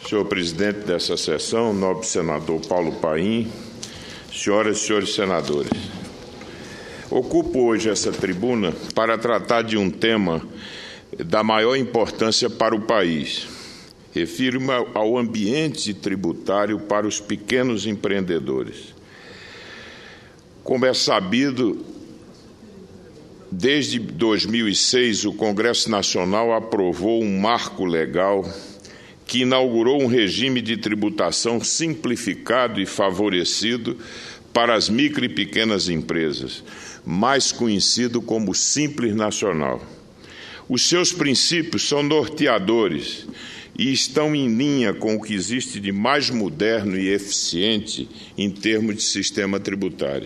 Senhor presidente dessa sessão, nobre senador Paulo Paim, senhoras e senhores senadores, ocupo hoje essa tribuna para tratar de um tema da maior importância para o país. Refiro-me ao ambiente tributário para os pequenos empreendedores. Como é sabido, desde 2006, o Congresso Nacional aprovou um marco legal que inaugurou um regime de tributação simplificado e favorecido para as micro e pequenas empresas, mais conhecido como Simples Nacional. Os seus princípios são norteadores e estão em linha com o que existe de mais moderno e eficiente em termos de sistema tributário.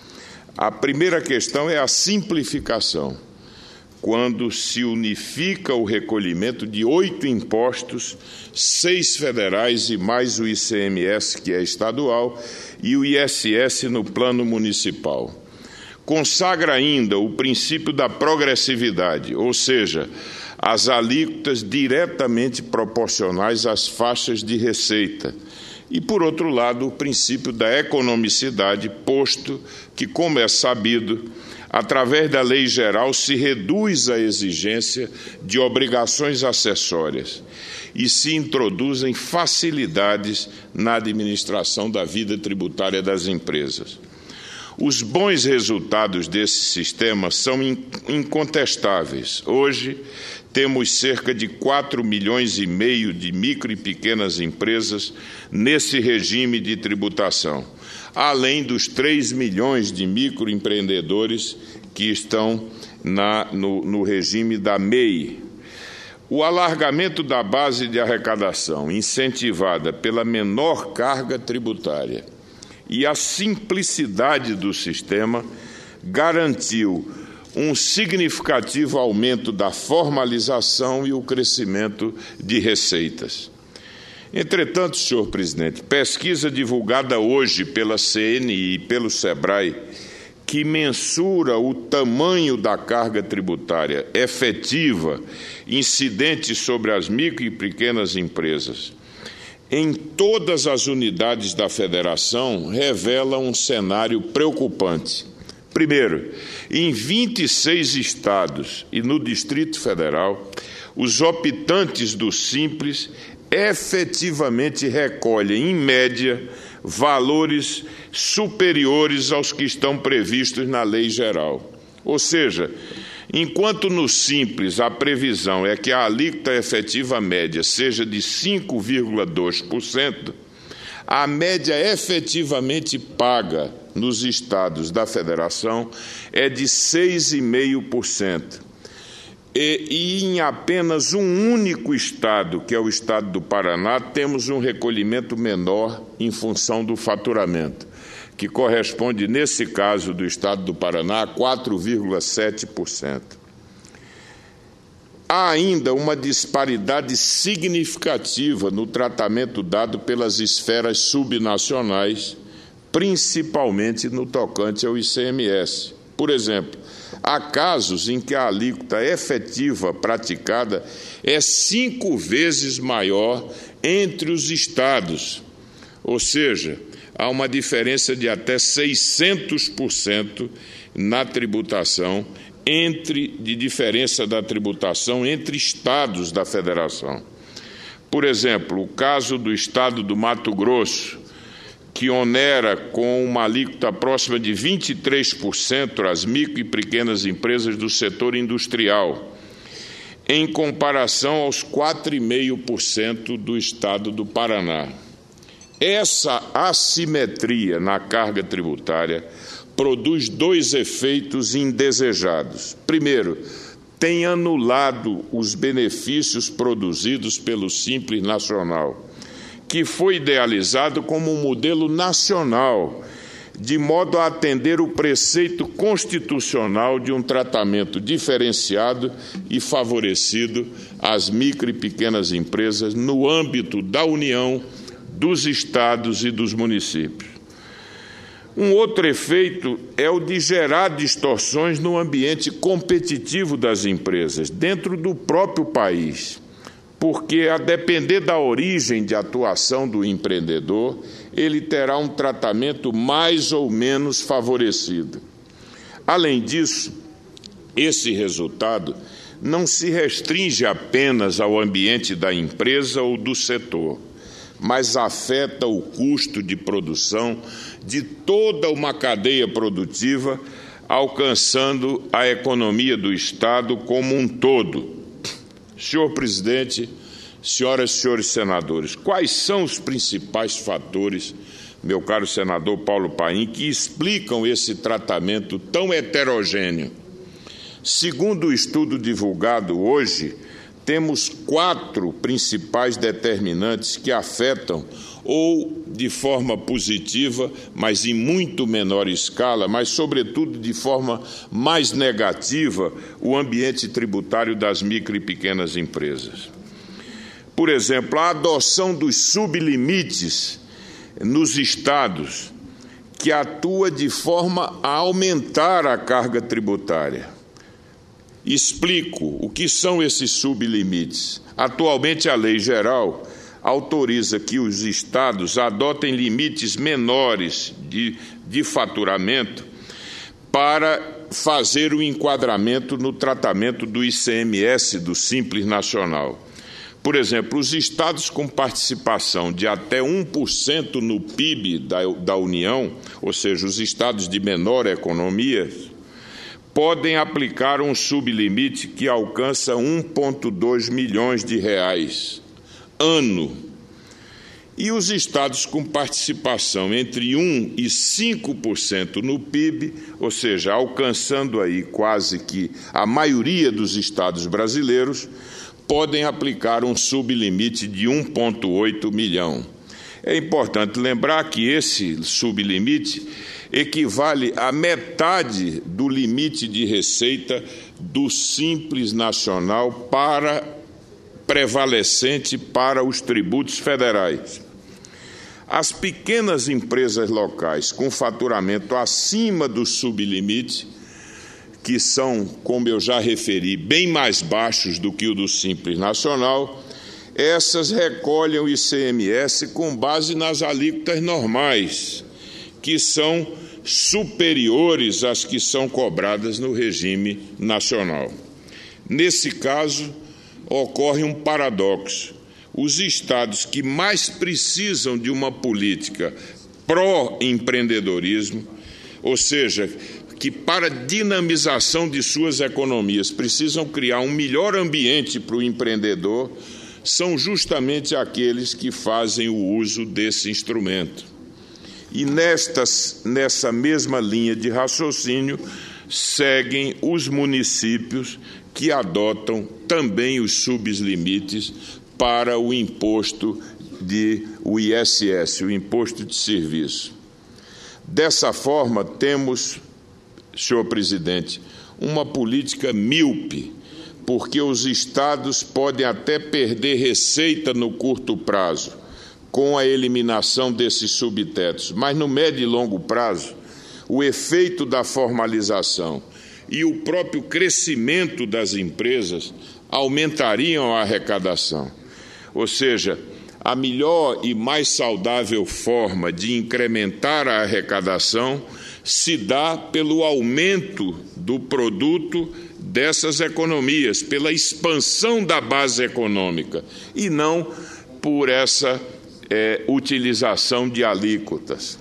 A primeira questão é a simplificação, quando se unifica o recolhimento de 8 impostos, 6 federais e mais o ICMS, que é estadual, e o ISS no plano municipal. Consagra ainda o princípio da progressividade, ou seja, as alíquotas diretamente proporcionais às faixas de receita. E, por outro lado, o princípio da economicidade, posto que, como é sabido, através da lei geral se reduz a exigência de obrigações acessórias e se introduzem facilidades na administração da vida tributária das empresas. Os bons resultados desse sistema são incontestáveis. Hoje, temos cerca de 4,5 milhões de micro e pequenas empresas nesse regime de tributação, além dos 3 milhões de microempreendedores que estão no regime da MEI. O alargamento da base de arrecadação, incentivada pela menor carga tributária, e a simplicidade do sistema garantiu um significativo aumento da formalização e o crescimento de receitas. Entretanto, senhor presidente, pesquisa divulgada hoje pela CNI e pelo SEBRAE, que mensura o tamanho da carga tributária efetiva incidente sobre as micro e pequenas empresas, em todas as unidades da federação, revela um cenário preocupante. Primeiro, em 26 estados e no Distrito Federal, os optantes do Simples efetivamente recolhem, em média, valores superiores aos que estão previstos na lei geral. Ou seja, enquanto no Simples a previsão é que a alíquota efetiva média seja de 5,2%, a média efetivamente paga nos estados da federação é de 6,5%. E em apenas um único estado, que é o estado do Paraná, temos um recolhimento menor em função do faturamento, que corresponde, nesse caso do estado do Paraná, a 4,7%. Há ainda uma disparidade significativa no tratamento dado pelas esferas subnacionais, principalmente no tocante ao ICMS. Por exemplo, há casos em que a alíquota efetiva praticada é 5 vezes maior entre os estados, ou seja, há uma diferença de até 600% na tributação, de diferença da tributação entre estados da federação. Por exemplo, o caso do estado do Mato Grosso, que onera com uma alíquota próxima de 23% as micro e pequenas empresas do setor industrial, em comparação aos 4,5% do estado do Paraná. Essa assimetria na carga tributária produz 2 efeitos indesejados. Primeiro, tem anulado os benefícios produzidos pelo Simples Nacional, que foi idealizado como um modelo nacional, de modo a atender o preceito constitucional de um tratamento diferenciado e favorecido às micro e pequenas empresas no âmbito da União, dos estados e dos municípios. Um outro efeito é o de gerar distorções no ambiente competitivo das empresas, dentro do próprio país. porque, a depender da origem de atuação do empreendedor, ele terá um tratamento mais ou menos favorecido. Além disso, esse resultado não se restringe apenas ao ambiente da empresa ou do setor, mas afeta o custo de produção de toda uma cadeia produtiva, alcançando a economia do Estado como um todo. Senhor presidente, senhoras e senhores senadores, quais são os principais fatores, meu caro senador Paulo Paim, que explicam esse tratamento tão heterogêneo? Segundo o estudo divulgado hoje, temos 4 principais determinantes que afetam, ou de forma positiva, mas em muito menor escala, mas sobretudo de forma mais negativa, o ambiente tributário das micro e pequenas empresas. Por exemplo, a adoção dos sublimites nos estados, que atua de forma a aumentar a carga tributária. Explico o que são esses sublimites. Atualmente, a lei geral autoriza que os estados adotem limites menores de faturamento para fazer o enquadramento no tratamento do ICMS do Simples Nacional. Por exemplo, os estados com participação de até 1% no PIB da União, ou seja, os estados de menor economia, podem aplicar um sublimite que alcança 1,2 milhões de reais ano. E os estados com participação entre 1% e 5% no PIB, ou seja, alcançando aí quase que a maioria dos estados brasileiros, podem aplicar um sublimite de 1,8 milhão. É importante lembrar que esse sublimite equivale à metade do limite de receita do Simples Nacional prevalecente para os tributos federais. As pequenas empresas locais com faturamento acima do sublimite, que são, como eu já referi, bem mais baixos do que o do Simples Nacional, essas recolhem o ICMS com base nas alíquotas normais, que são superiores às que são cobradas no regime nacional. Nesse caso, ocorre um paradoxo. Os estados que mais precisam de uma política pró-empreendedorismo, ou seja, que para dinamização de suas economias precisam criar um melhor ambiente para o empreendedor, são justamente aqueles que fazem o uso desse instrumento. E nessa mesma linha de raciocínio seguem os municípios que adotam também os sublimites para o imposto o ISS, o Imposto de Serviço. Dessa forma, temos, senhor presidente, uma política míope, porque os estados podem até perder receita no curto prazo com a eliminação desses subtetos, mas no médio e longo prazo, o efeito da formalização e o próprio crescimento das empresas aumentariam a arrecadação. Ou seja, a melhor e mais saudável forma de incrementar a arrecadação se dá pelo aumento do produto dessas economias, pela expansão da base econômica, e não por essa utilização de alíquotas.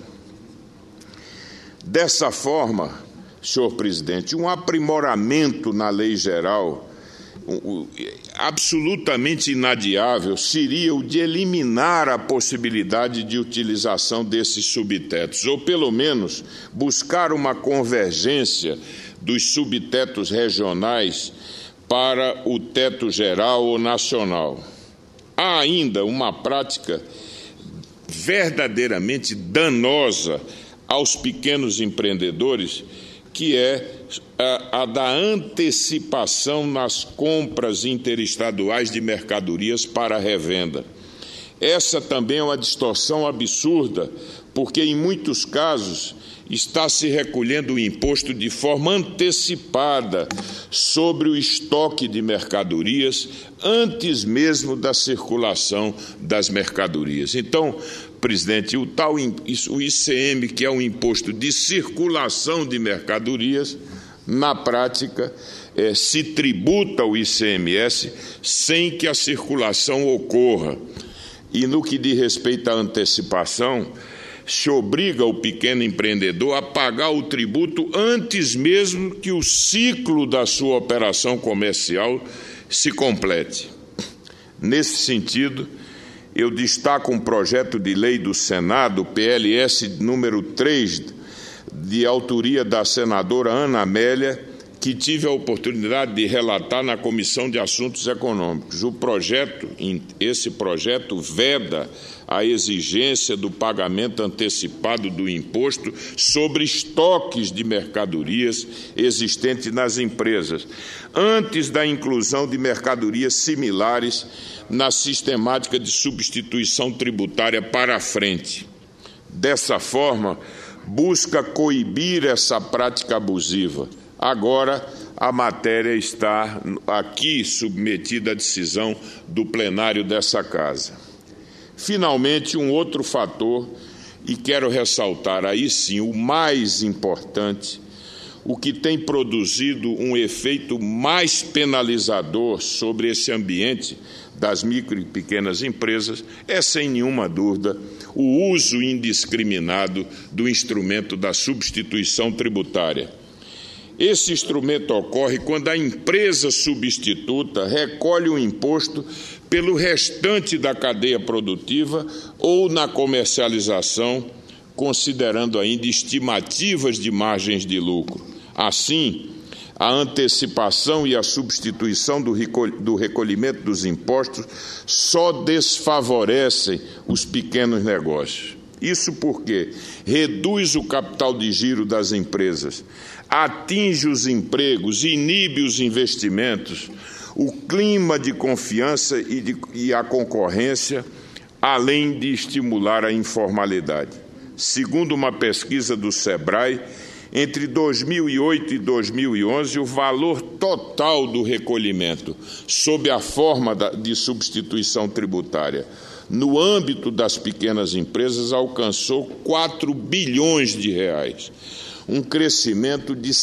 Dessa forma, senhor presidente, um aprimoramento na lei geral absolutamente inadiável seria o de eliminar a possibilidade de utilização desses subtetos, ou pelo menos buscar uma convergência dos subtetos regionais para o teto geral ou nacional. Há ainda uma prática verdadeiramente danosa aos pequenos empreendedores, que é a da antecipação nas compras interestaduais de mercadorias para revenda. Essa também é uma distorção absurda, porque em muitos casos está se recolhendo o imposto de forma antecipada sobre o estoque de mercadorias antes mesmo da circulação das mercadorias. Então, presidente, o ICM, que é um imposto de circulação de mercadorias, na prática, se tributa o ICMS sem que a circulação ocorra. E no que diz respeito à antecipação, se obriga o pequeno empreendedor a pagar o tributo antes mesmo que o ciclo da sua operação comercial se complete. Nesse sentido, eu destaco um projeto de lei do Senado, PLS número 3, de autoria da senadora Ana Amélia, que tive a oportunidade de relatar na Comissão de Assuntos Econômicos. Esse projeto veda a exigência do pagamento antecipado do imposto sobre estoques de mercadorias existentes nas empresas, antes da inclusão de mercadorias similares na sistemática de substituição tributária para frente. Dessa forma, busca coibir essa prática abusiva. Agora, a matéria está aqui submetida à decisão do plenário dessa Casa. Finalmente, um outro fator, e quero ressaltar aí sim o mais importante, o que tem produzido um efeito mais penalizador sobre esse ambiente das micro e pequenas empresas, é, sem nenhuma dúvida, o uso indiscriminado do instrumento da substituição tributária. Esse instrumento ocorre quando a empresa substituta recolhe o imposto pelo restante da cadeia produtiva ou na comercialização, considerando ainda estimativas de margens de lucro. Assim, a antecipação e a substituição do recolhimento dos impostos só desfavorecem os pequenos negócios. Isso porque reduz o capital de giro das empresas, atinge os empregos, inibe os investimentos, o clima de confiança e a concorrência, além de estimular a informalidade. Segundo uma pesquisa do SEBRAE, entre 2008 e 2011, o valor total do recolhimento, sob a forma de substituição tributária, no âmbito das pequenas empresas, alcançou 4 bilhões de reais. Um crescimento de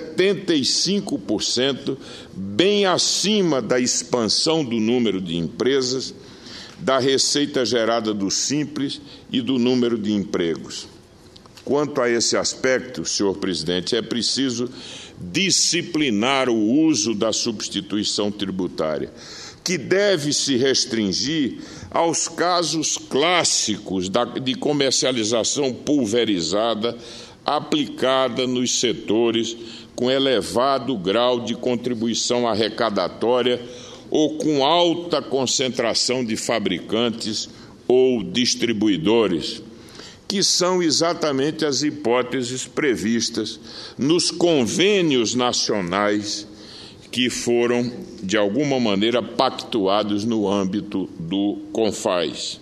75%, bem acima da expansão do número de empresas, da receita gerada do Simples e do número de empregos. Quanto a esse aspecto, senhor presidente, é preciso disciplinar o uso da substituição tributária, que deve se restringir aos casos clássicos de comercialização pulverizada aplicada nos setores com elevado grau de contribuição arrecadatória ou com alta concentração de fabricantes ou distribuidores, que são exatamente as hipóteses previstas nos convênios nacionais que foram, de alguma maneira, pactuados no âmbito do CONFAS.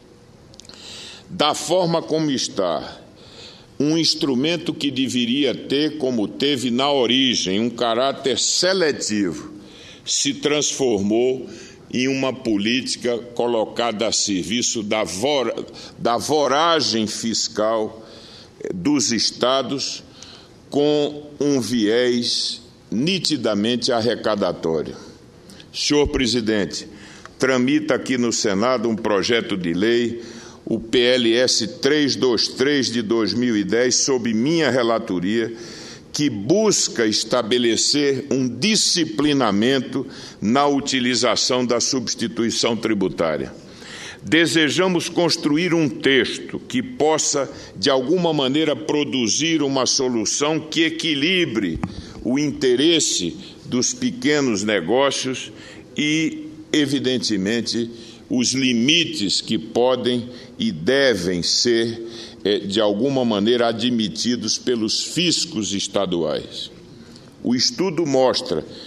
Da forma como está, um instrumento que deveria ter, como teve na origem, um caráter seletivo, se transformou em uma política colocada a serviço da voragem fiscal dos estados, com um viés nitidamente arrecadatório. Senhor presidente, tramita aqui no Senado um projeto de lei, o PLS 323 de 2010, sob minha relatoria, que busca estabelecer um disciplinamento na utilização da substituição tributária. Desejamos construir um texto que possa, de alguma maneira, produzir uma solução que equilibre o interesse dos pequenos negócios e, evidentemente, os limites que podem e devem ser, de alguma maneira, admitidos pelos fiscos estaduais. O estudo mostra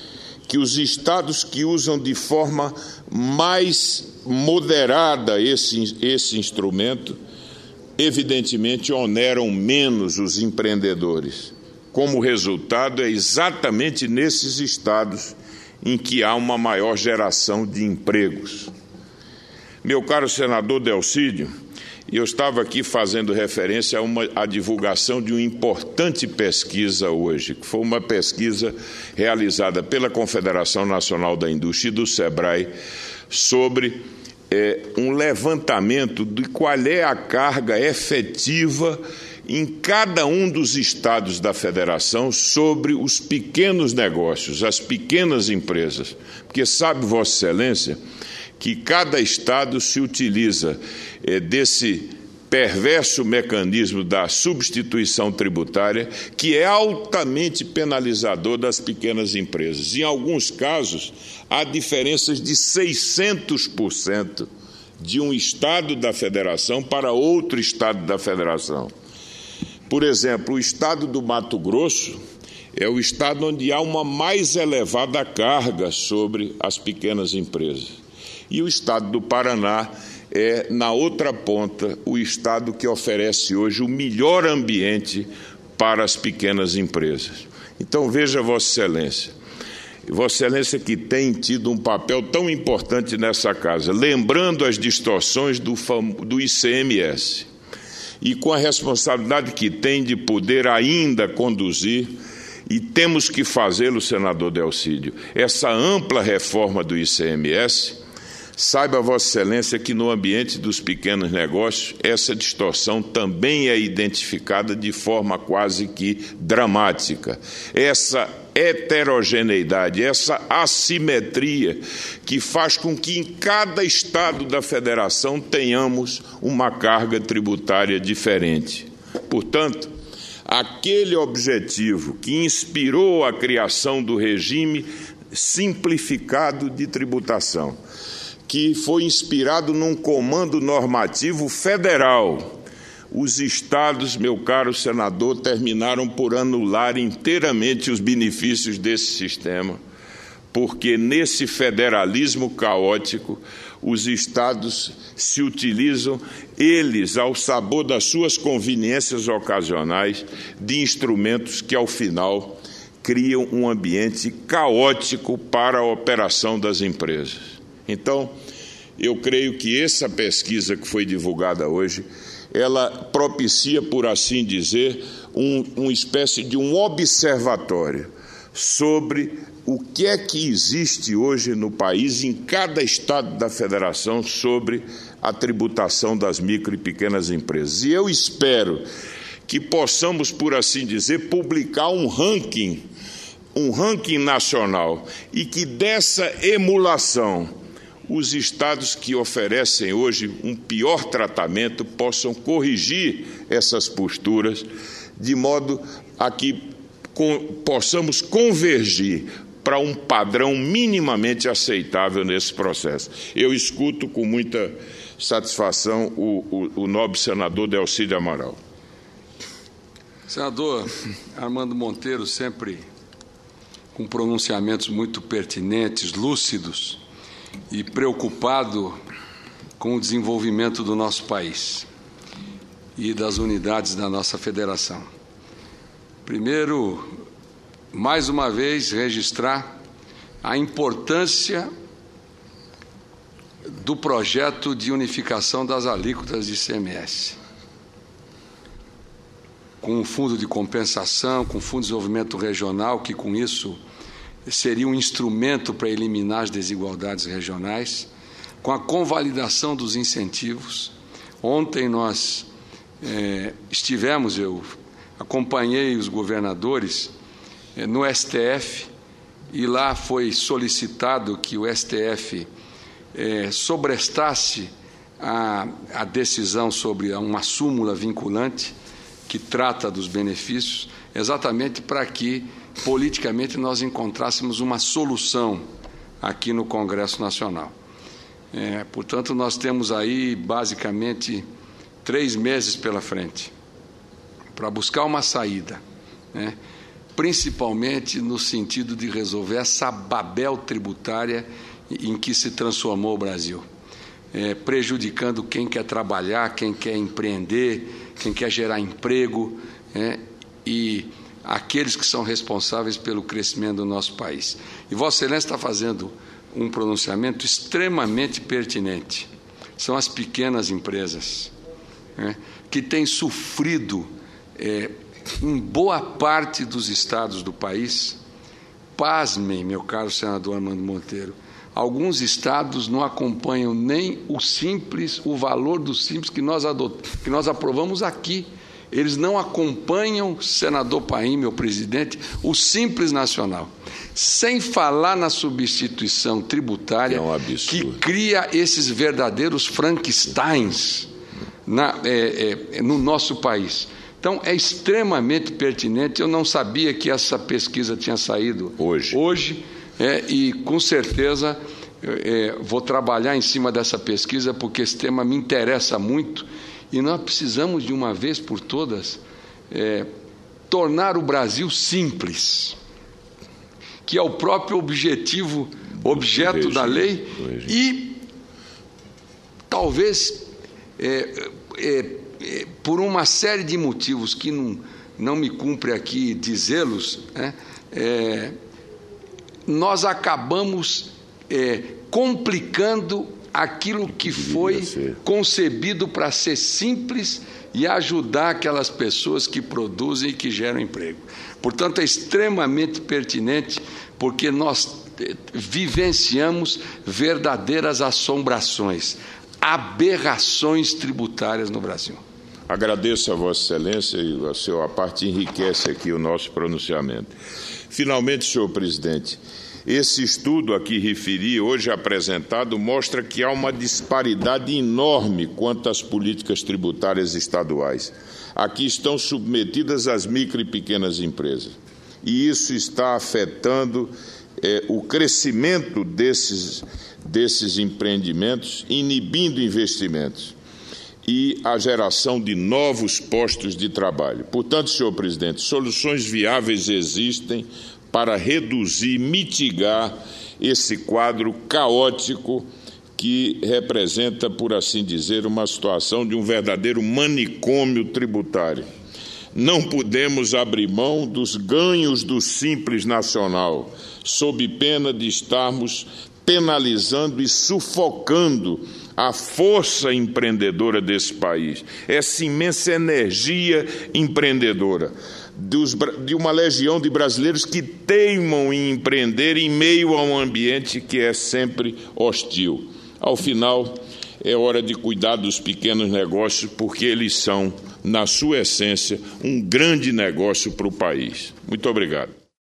que os estados que usam de forma mais moderada esse instrumento, evidentemente oneram menos os empreendedores. Como resultado, é exatamente nesses estados em que há uma maior geração de empregos. Meu caro senador Delcídio, eu estava aqui fazendo referência à divulgação de uma importante pesquisa hoje, que foi uma pesquisa realizada pela Confederação Nacional da Indústria e do SEBRAE sobre um levantamento de qual é a carga efetiva em cada um dos estados da federação sobre os pequenos negócios, as pequenas empresas. Porque sabe, Vossa Excelência, que cada estado se utiliza desse perverso mecanismo da substituição tributária, que é altamente penalizador das pequenas empresas. Em alguns casos, há diferenças de 600% de um estado da federação para outro estado da federação. Por exemplo, o estado do Mato Grosso é o estado onde há uma mais elevada carga sobre as pequenas empresas. E o estado do Paraná é, na outra ponta, o estado que oferece hoje o melhor ambiente para as pequenas empresas. Então, veja, Vossa Excelência que tem tido um papel tão importante nessa casa, lembrando as distorções do ICMS, e com a responsabilidade que tem de poder ainda conduzir, e temos que fazê-lo, senador Delcídio, essa ampla reforma do ICMS. Saiba, Vossa Excelência, que no ambiente dos pequenos negócios, essa distorção também é identificada de forma quase que dramática. Essa heterogeneidade, essa assimetria que faz com que em cada estado da federação tenhamos uma carga tributária diferente. Portanto, aquele objetivo que inspirou a criação do regime simplificado de tributação, que foi inspirado num comando normativo federal. Os estados, meu caro senador, terminaram por anular inteiramente os benefícios desse sistema, porque nesse federalismo caótico, os estados se utilizam, eles, ao sabor das suas conveniências ocasionais, de instrumentos que, ao final, criam um ambiente caótico para a operação das empresas. Então, eu creio que essa pesquisa que foi divulgada hoje, ela propicia, por assim dizer, uma espécie de um observatório sobre o que é que existe hoje no país, em cada estado da federação, sobre a tributação das micro e pequenas empresas. E eu espero que possamos, por assim dizer, publicar um ranking nacional, e que dessa emulação os estados que oferecem hoje um pior tratamento possam corrigir essas posturas, de modo a que possamos convergir para um padrão minimamente aceitável nesse processo. Eu escuto com muita satisfação o nobre senador Delcídio Amaral. Senador Armando Monteiro, sempre com pronunciamentos muito pertinentes, lúcidos, e preocupado com o desenvolvimento do nosso país e das unidades da nossa federação. Primeiro, mais uma vez, registrar a importância do projeto de unificação das alíquotas de ICMS, com o fundo de compensação, com o fundo de desenvolvimento regional, que com isso seria um instrumento para eliminar as desigualdades regionais, com a convalidação dos incentivos. Ontem nós eu acompanhei os governadores no STF, e lá foi solicitado que o STF sobrestasse a decisão sobre uma súmula vinculante que trata dos benefícios, exatamente para que politicamente nós encontrássemos uma solução aqui no Congresso Nacional. Portanto, nós temos aí basicamente 3 meses pela frente para buscar uma saída, principalmente no sentido de resolver essa babel tributária em que se transformou o Brasil, prejudicando quem quer trabalhar, quem quer empreender, quem quer gerar emprego, e aqueles que são responsáveis pelo crescimento do nosso país. E Vossa Excelência está fazendo um pronunciamento extremamente pertinente. São as pequenas empresas, que têm sofrido em boa parte dos estados do país. Pasmem, meu caro senador Armando Monteiro, alguns estados não acompanham nem o valor do Simples que nós aprovamos aqui. Eles não acompanham, senador Paim, meu presidente, o Simples Nacional. Sem falar na substituição tributária, que cria esses verdadeiros Frankensteins no nosso país. Então, é extremamente pertinente. Eu não sabia que essa pesquisa tinha saído hoje, e, com certeza, vou trabalhar em cima dessa pesquisa, porque esse tema me interessa muito. E nós precisamos, de uma vez por todas, tornar o Brasil simples, que é o próprio objeto da lei, e talvez, por uma série de motivos que não me cumpre aqui dizê-los, nós acabamos complicando aquilo que foi concebido para ser simples e ajudar aquelas pessoas que produzem e que geram emprego. Portanto, é extremamente pertinente, porque nós vivenciamos verdadeiras assombrações, aberrações tributárias no Brasil. Agradeço a Vossa Excelência e a sua parte enriquece aqui o nosso pronunciamento. Finalmente, senhor presidente, esse estudo a que referi, hoje apresentado, mostra que há uma disparidade enorme quanto às políticas tributárias estaduais. Aqui estão submetidas as micro e pequenas empresas. E isso está afetando o crescimento desses empreendimentos, inibindo investimentos e a geração de novos postos de trabalho. Portanto, senhor presidente, soluções viáveis existem para reduzir, mitigar esse quadro caótico que representa, por assim dizer, uma situação de um verdadeiro manicômio tributário. Não podemos abrir mão dos ganhos do Simples Nacional, sob pena de estarmos penalizando e sufocando a força empreendedora desse país, essa imensa energia empreendedora, de uma legião de brasileiros que teimam em empreender em meio a um ambiente que é sempre hostil. Ao final, é hora de cuidar dos pequenos negócios, porque eles são, na sua essência, um grande negócio para o país. Muito obrigado.